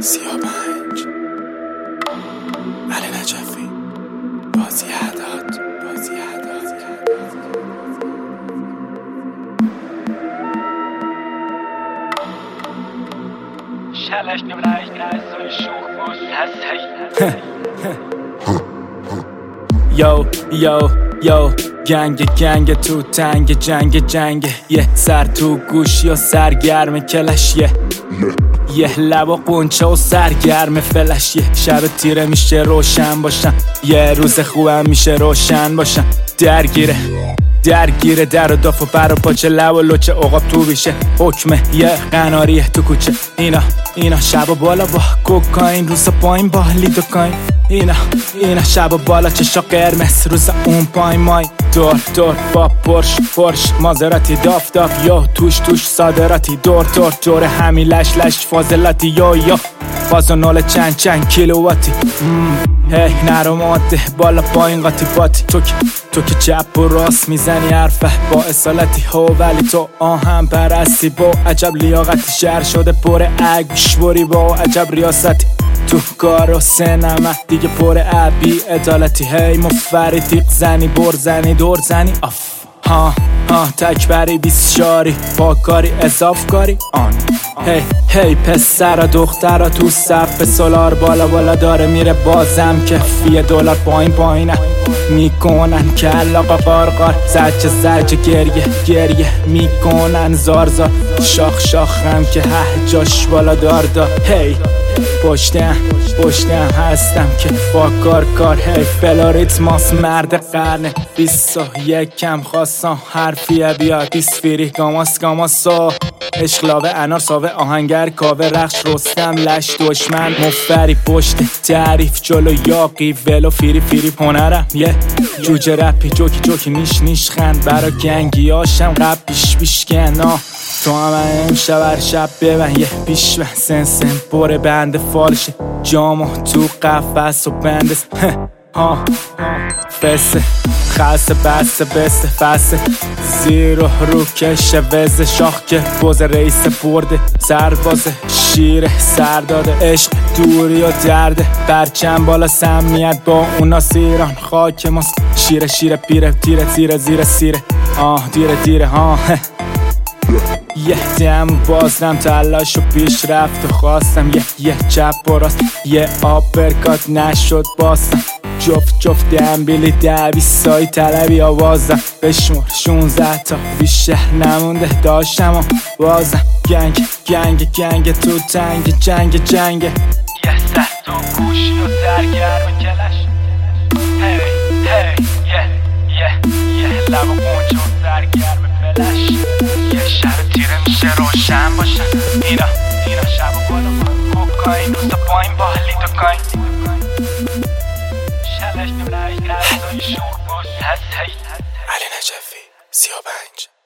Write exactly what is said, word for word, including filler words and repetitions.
سی و پنج علی نجفی بازی اعداد بازی اعداد شلش نمرش نرسوی شوخ باش هستی یو یو یو گنگ گنگ تو تنگ جنگ جنگ یه سر تو گوش یا سرگرم کلش یه یه لبا قنچه و سرگرم فلش یه شب تیره میشه روشن باشم یه روز خوبم میشه روشن باشم درگیره درگیره در و داف و پر و پاچه لب و لوچه عقاب تو بیشه حکمه یه قناریه تو کوچه اینا اینا شب و بالا با کوکاین روز پایین با لیدوکاین اینا اینا شب و بالا چشا قرمز روز اون پایین مای دور دور با پرش پرش مازراتی داف داف یا توش توش صادراتی دور دور دور همین لش لش فاضلاتی یا یا فاز و نول چند چند کیلوواتی هی نرو ماده بالا پایین قاطی باتی تو که تو که چپ و راست میزنی حرفه با اصالتی ها ولی تو آهم پرستی با عجب لیاقتی شهر شده پر اگوش بری با عجب ریاستی تو کار و سنمه دیگه پر عبی عدالتی هی مفری تیق زنی بر زنی دور زنی آف ها ها تکبری بیس شاری پاکاری اضاف کاری آن هی هی پسر و دختر تو صف سولار بالا بالا داره میره بازم کفیه دلار پایین پایینه میکنن کلا قارقار زجه زجه گریه گریه میکنن زار زار شاخ شاخ هم که ه جاش بالا دار دار هی پشتم پشتم هستم که با کار کار هی فلاریتماس مرد قرنه بیست و یکم خواستم حرفیه بیا دیسفیری گاماس گاماسا اشقلاوه انار ساوه آهنگر کاوه رخش رستم لش دشمن مفری پشت تعریف جلو یاقی ولو فیری فیری هنرم یه جوجه رپی جوکی جوکی نیش نیش خند برا گنگی هاشم قب بیش بیش کنا تو هم امشب هر شب ببن یه بیش بن سن سن بره بند فالشه جامو تو قفص و بندس ها فسه خسته بسته بسته فسه زیرو رو کشه وزه شاخ که بوز رئیس برده سرباز شیره سرداده عشق دوری و درده برچم بالا سمیت با اونا سیران خاک ماست شیره شیره پیره تیره تیره زیره سیره آه دیره دیره ها یه دم بازنم تلاش و پیش رفت و خواستم یه یه چپ و راست یه آپرکات نشد باستم جفت جفت دنبیلی دوی سای طلبی آوازم بشمور شونزده تا بیشتر نمونده داشتم و بازم گنگ گنگ گنگ تو تنگ جنگ جنگ یه سر تو گوشی و سرگرم کلش هی هی یه یه یه لب و قنچه و سرگرم فلش یه شب تیره میشه روشن باشن اینا اینا شب و بالا با کوکاین روز پایین با لیدوکاین شلش نمرش نرسوی شوخ باش هستی علی نجفی سی و پنج